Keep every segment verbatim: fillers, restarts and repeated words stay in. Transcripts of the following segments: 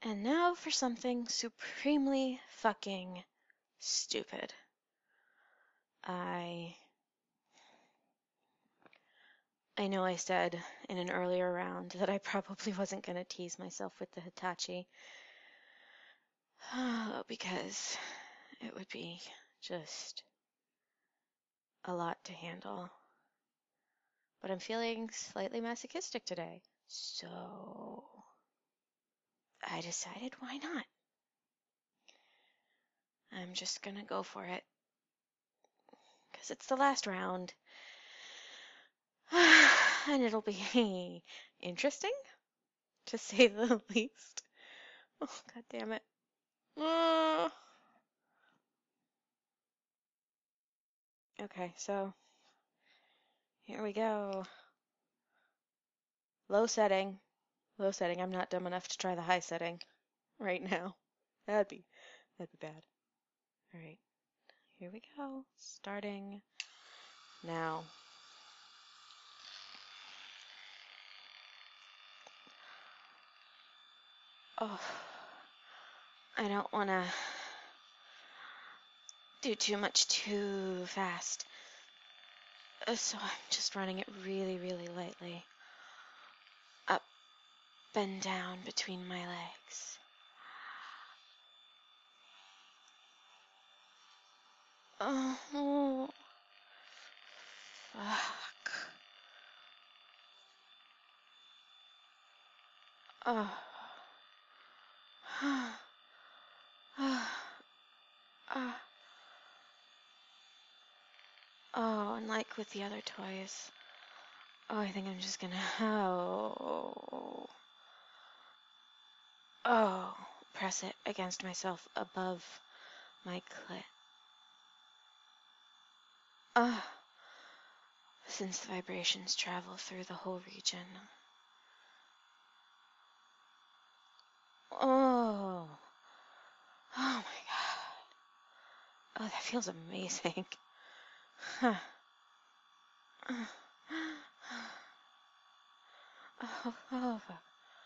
And now for something supremely fucking stupid. I I know I said in an earlier round that I probably wasn't going to tease myself with the Hitachi because it would be just a lot to handle. But I'm feeling slightly masochistic today, so I decided why not? I'm just going to go for it because it's the last round. And it'll be interesting, to say the least. Oh, god damn it. Uh, okay, so here we go. Low setting. Low setting. I'm not dumb enough to try the high setting right now. That'd be that'd be bad. Alright. Here we go. Starting now. Oh, I don't want to do too much too fast. Uh, so I'm just running it really, really lightly. Up and down between my legs. Oh, fuck. Oh. Oh, and like with the other toys. Oh, I think I'm just gonna. Oh. Oh. Press it against myself above my clit. Ah. Since the vibrations travel through the whole region. Oh. Oh my god. Oh, that feels amazing. Huh. Oh, oh, fuck.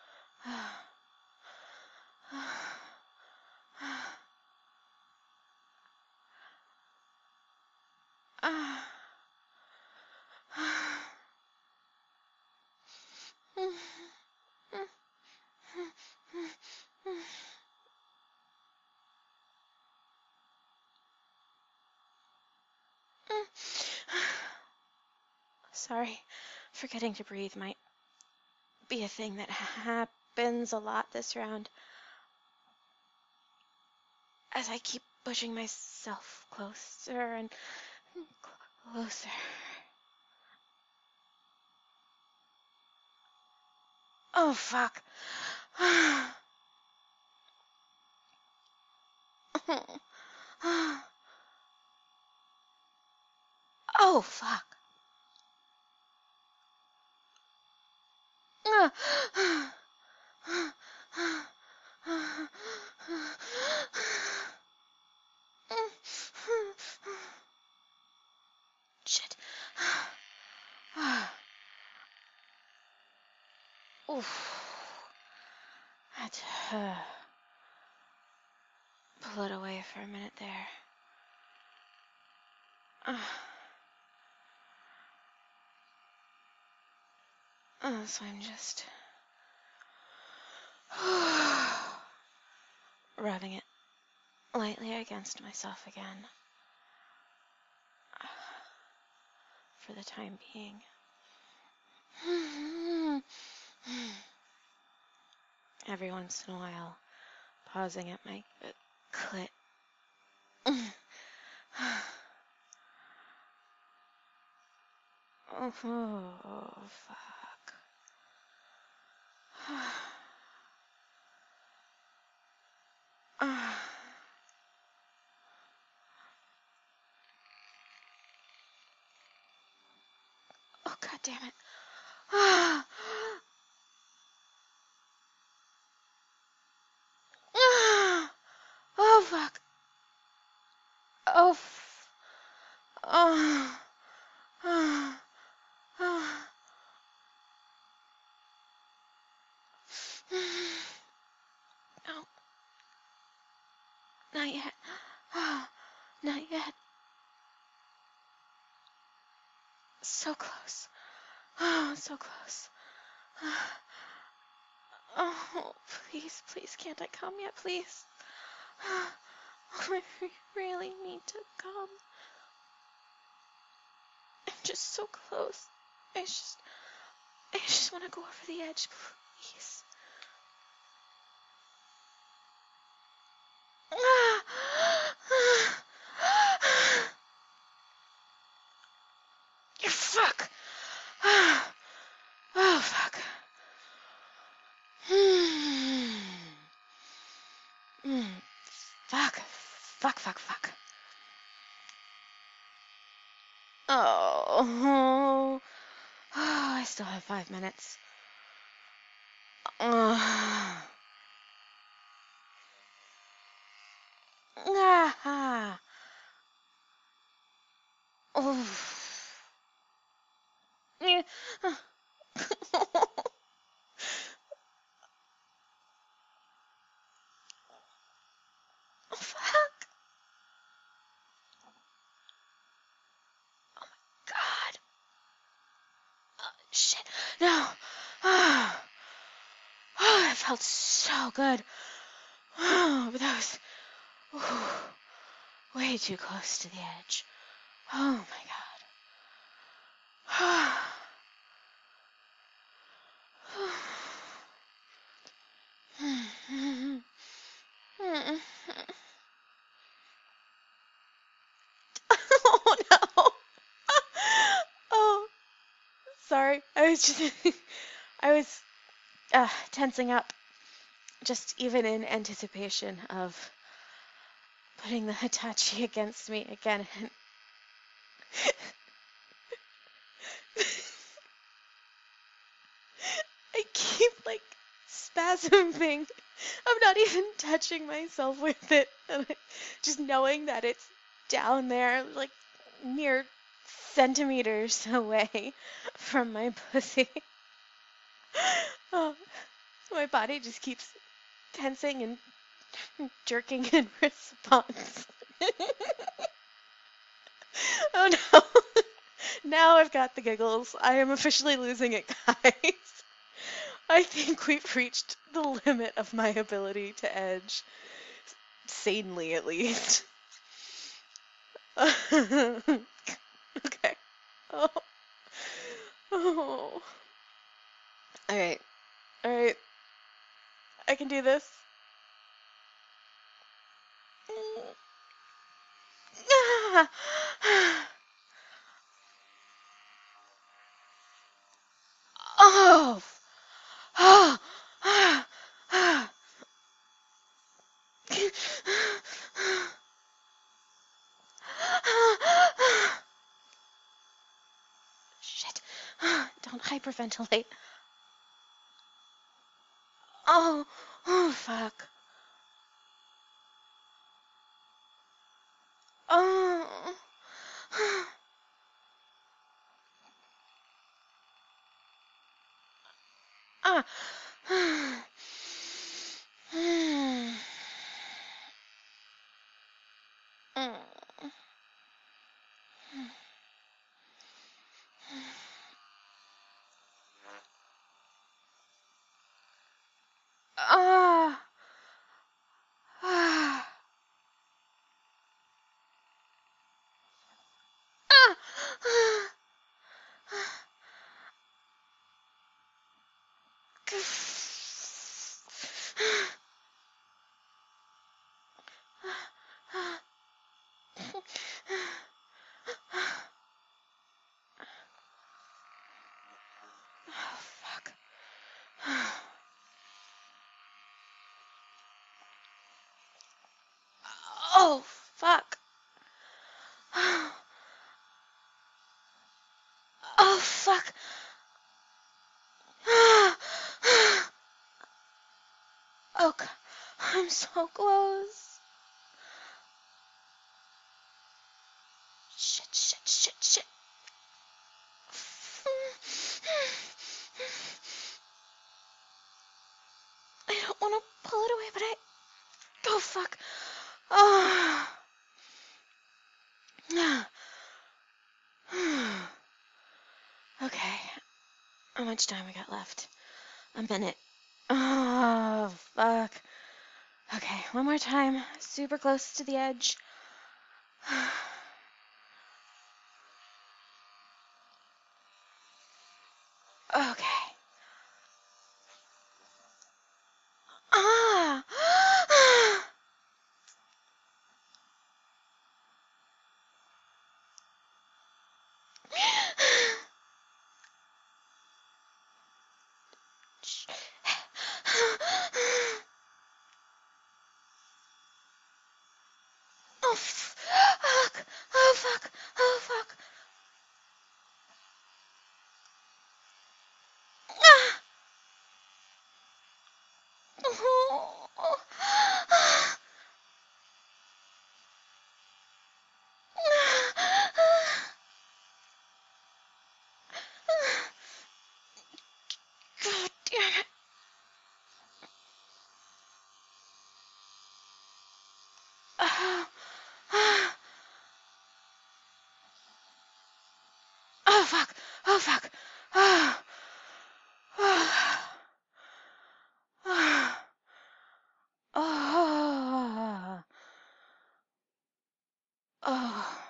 Sorry, forgetting to breathe might be a thing that happens a lot this round. As I keep pushing myself closer and closer. Oh, fuck. Oh, fuck. Shit. Oof. I had to uh, pull it away for a minute there. Uh, uh, so I'm just rubbing it lightly against myself again. For the time being. Every once in a while, pausing at my uh, clit. Oh, oh, fuck. Oh, god damn it. Oh, fuck. Oh, f- oh. Oh. Oh. not yet. Not yet. So close. Oh, so close. Oh, please, please, can't I come yet, please? I really need to come. I'm just so close. I just, I just want to go over the edge, please. You fuck. Oh, fuck. Hmm. Mm. Fuck. Fuck, fuck, fuck. Oh. Oh, I still have five minutes. Uh. Ah. Oh. Yeah. Oh, fuck. God. Oh, shit. No. Oh. Oh, it felt so good. Oh, but that was oh, way too close to the edge. Oh my God. Oh no. Oh, sorry. I was just I was uh, tensing up, just even in anticipation of putting the Hitachi against me again. And I keep like spasming. I'm not even touching myself with it. And I, just knowing that it's down there, like mere centimeters away from my pussy. Oh, my body just keeps tensing and jerking in response. Oh no. Now I've got the giggles. I am officially losing it, guys. I think we've reached the limit of my ability to edge. Sanely, at least. Okay. Oh. Oh. Alright. Alright. I can do this. Oh. Oh. Shit. Don't hyperventilate. Oh. Oh, fuck. Oh. Ah. Ah. Ah. Oh, fuck. Oh, fuck. Oh, fuck. Oh, God. I'm so close. Shit, shit, shit, shit. I don't want to pull it away, but I... Oh, fuck. Oh. Okay. How much time we got left? A minute. Oh, fuck. Okay, one more time. Super close to the edge. Okay. Ah! Oh, fuck! Oh, fuck! Oh, fuck! Ah! Oh. God damn it. Oh, oh fuck. Oh, fuck. Oh. Oh. Oh. Oh. Oh.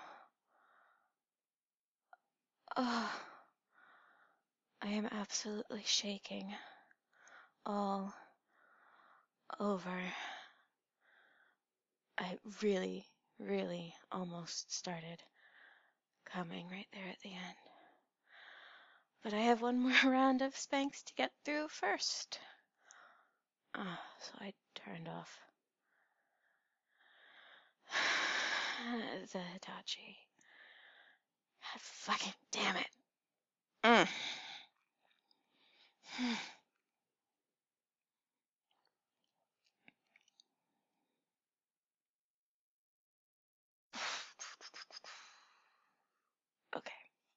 Oh. I am absolutely shaking all over. I really, really almost started coming right there at the end. But I have one more round of Spanx to get through first. Ah, so I turned off the Hitachi. God fucking damn it. Mm. Okay.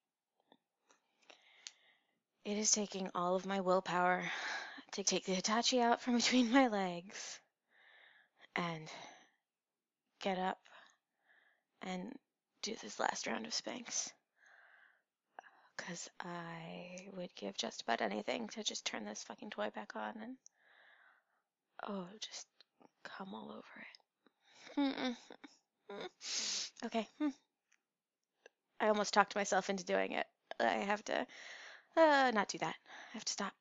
It is taking all of my willpower to take the Hitachi out from between my legs and get up and do this last round of Spanx. Because I would give just about anything to just turn this fucking toy back on and, oh, just come all over it. Mm-mm. Okay. I almost talked myself into doing it. I have to uh, not do that. I have to stop.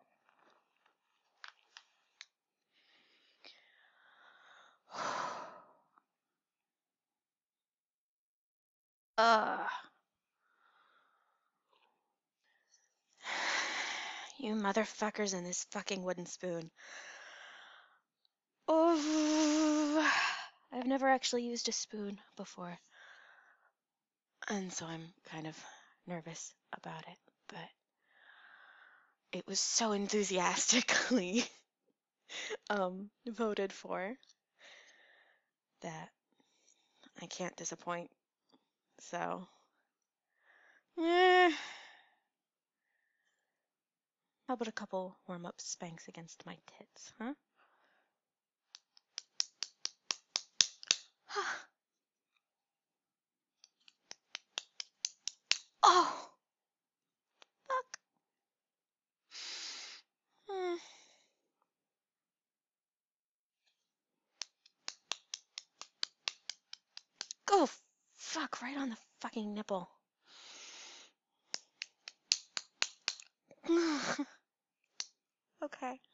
Ugh. You motherfuckers and this fucking wooden spoon. Oh, I've never actually used a spoon before. And so I'm kind of nervous about it, but it was so enthusiastically um, voted for that I can't disappoint. So, eh. How about a couple warm-up Spanx against my tits, huh? Oh, fuck. Hmm. Go fuck right on the fucking nipple. Okay.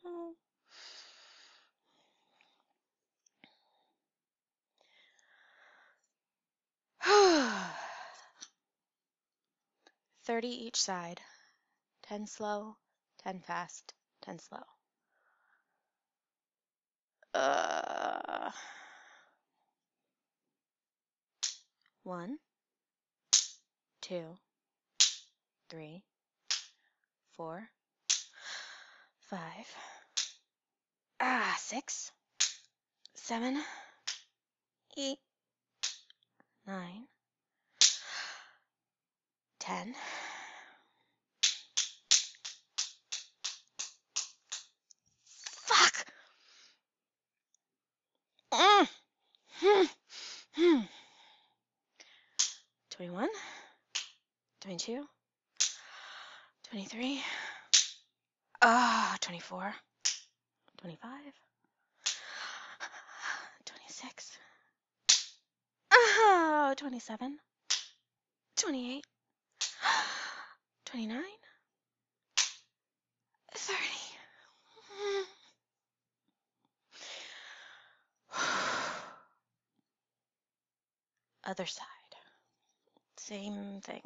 thirty each side. ten slow, ten fast, ten slow. Uh, one, two, three, four, five, ah, six, seven, eight, nine, ten. Fuck! Mm. Hmm. twenty-one, twenty-two, twenty-three, ah, twenty-four, twenty-five, twenty-six, oh, twenty-seven, twenty-eight, twenty-nine, thirty. Other side. Same thing.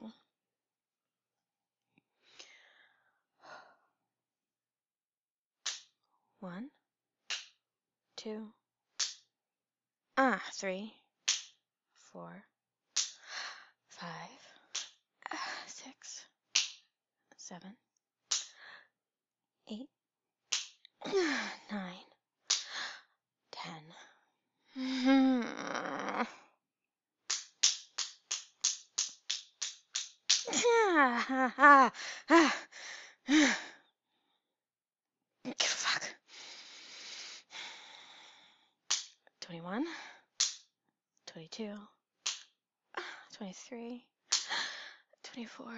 One, two, ah, three, four, five, ah, six, seven, eight, nine, ten. Fuck. twenty-one, twenty-two, twenty-three, twenty-four,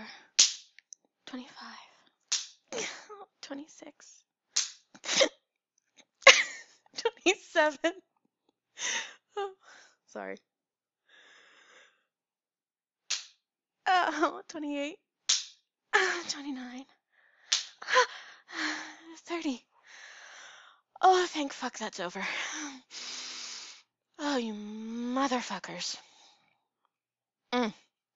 twenty-five, twenty-six, twenty-seven. Oh, sorry. Oh, twenty-eight, twenty-nine, thirty. Oh, thank fuck that's over. Oh, you motherfuckers. Mm.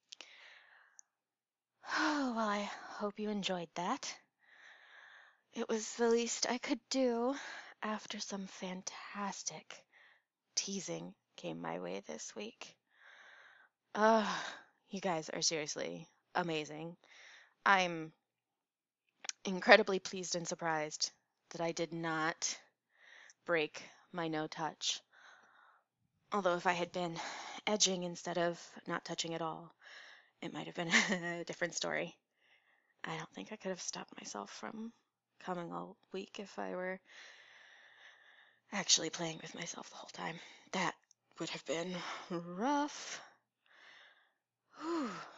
Oh, well, I hope you enjoyed that. It was the least I could do after some fantastic teasing came my way this week. Uh, you guys are seriously amazing. I'm incredibly pleased and surprised that I did not break my no touch. Although if I had been edging instead of not touching at all, it might have been a different story. I don't think I could have stopped myself from coming all week if I were actually playing with myself the whole time. That would have been rough. Whew.